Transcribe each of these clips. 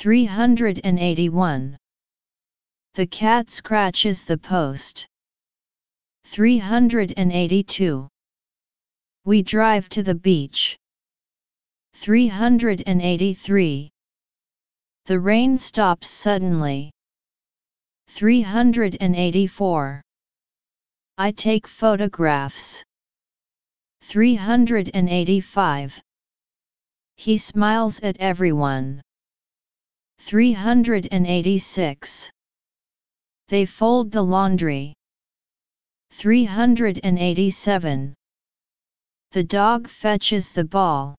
381. The cat scratches the post. 382. We drive to the beach. 383. The rain stops suddenly. 384. I take photographs. 385. He smiles at everyone. 386. They fold the laundry. 387. The dog fetches the ball.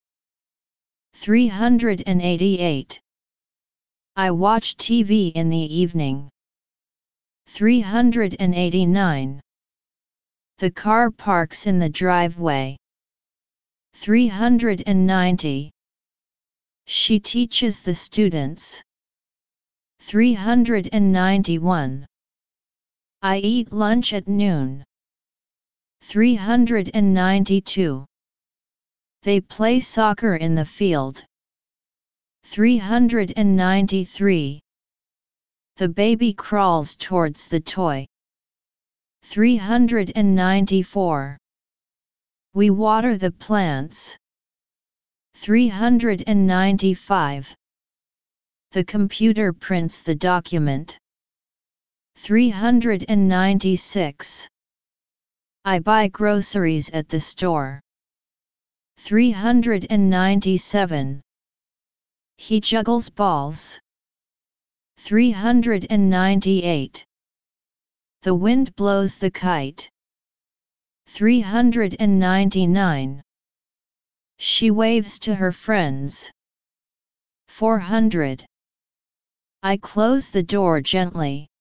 388. I watch TV in the evening. 389. The car parks in the driveway. 390. She teaches the students. 391. I eat lunch at noon. 392. They play soccer in the field. 393. The baby crawls towards the toy. 394. We water the plants. 395. The computer prints the document. 396. I buy groceries at the store. 397. He juggles balls. 398. The wind blows the kite. 399. She waves to her friends. 400. I close the door gently.